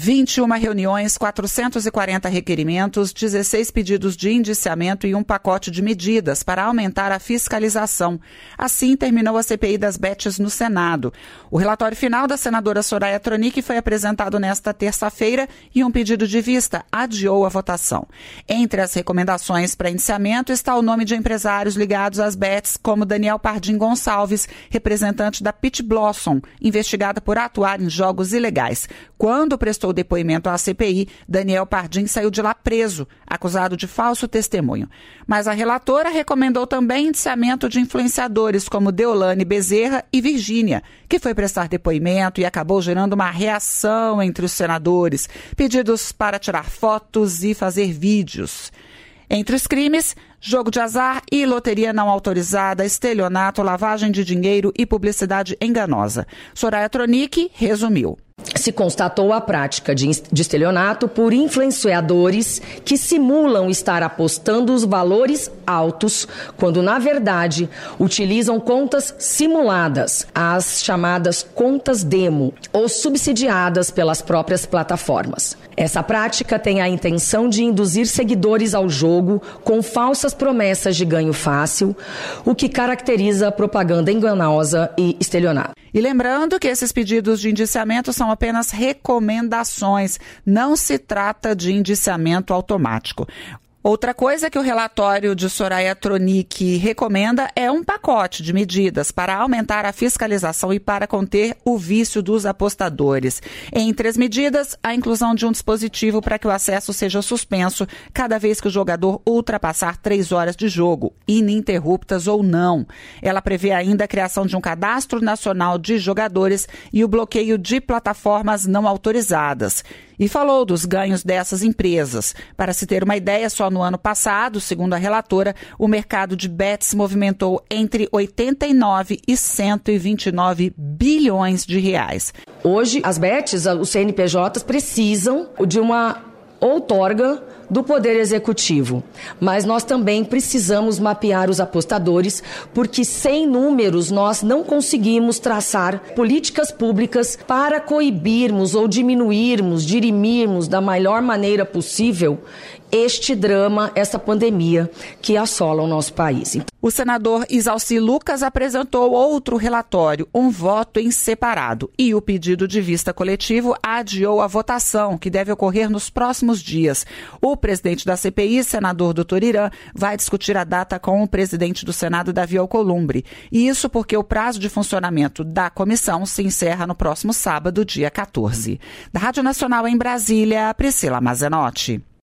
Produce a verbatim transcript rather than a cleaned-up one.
vinte e uma reuniões, quatrocentos e quarenta requerimentos, dezesseis pedidos de indiciamento e um pacote de medidas para aumentar a fiscalização. Assim, terminou a C P I das bets no Senado. O relatório final da senadora Soraya Tronic foi apresentado nesta terça-feira e um pedido de vista adiou a votação. Entre as recomendações para indiciamento está o nome de empresários ligados às bets, como Daniel Pardim Gonçalves, representante da Pit Blossom, investigada por atuar em jogos ilegais. Quando prestou depoimento à C P I, Daniel Pardim saiu de lá preso, acusado de falso testemunho. Mas a relatora recomendou também indiciamento de influenciadores como Deolane Bezerra e Virgínia, que foi prestar depoimento e acabou gerando uma reação entre os senadores, pedidos para tirar fotos e fazer vídeos. Entre os crimes, jogo de azar e loteria não autorizada, estelionato, lavagem de dinheiro e publicidade enganosa. Soraya Tronic resumiu. Se constatou a prática de estelionato por influenciadores que simulam estar apostando os valores altos, quando, na verdade, utilizam contas simuladas, as chamadas contas demo, ou subsidiadas pelas próprias plataformas. Essa prática tem a intenção de induzir seguidores ao jogo com falsas promessas de ganho fácil, o que caracteriza a propaganda enganosa e estelionato. E lembrando que esses pedidos de indiciamento são apenas recomendações, não se trata de indiciamento automático. Outra coisa que o relatório de Soraya Tronic recomenda é um pacote de medidas para aumentar a fiscalização e para conter o vício dos apostadores. Entre as medidas, a inclusão de um dispositivo para que o acesso seja suspenso cada vez que o jogador ultrapassar três horas de jogo, ininterruptas ou não. Ela prevê ainda a criação de um cadastro nacional de jogadores e o bloqueio de plataformas não autorizadas. E falou dos ganhos dessas empresas. Para se ter uma ideia, só no ano passado, segundo a relatora, o mercado de bets movimentou entre oitenta e nove e cento e vinte e nove bilhões de reais. Hoje, as bets, os C N P Js precisam de uma outorga do Poder Executivo. Mas nós também precisamos mapear os apostadores, porque sem números nós não conseguimos traçar políticas públicas para coibirmos ou diminuirmos, dirimirmos da melhor maneira possível este drama, essa pandemia que assola o nosso país. O senador Isalci Lucas apresentou outro relatório, um voto em separado, e o pedido de vista coletivo adiou a votação, que deve ocorrer nos próximos dias. O presidente da C P I, senador doutor Irã, vai discutir a data com o presidente do Senado, Davi Alcolumbre. E isso porque o prazo de funcionamento da comissão se encerra no próximo sábado, dia quatorze. Da Rádio Nacional em Brasília, Priscila Mazenotti.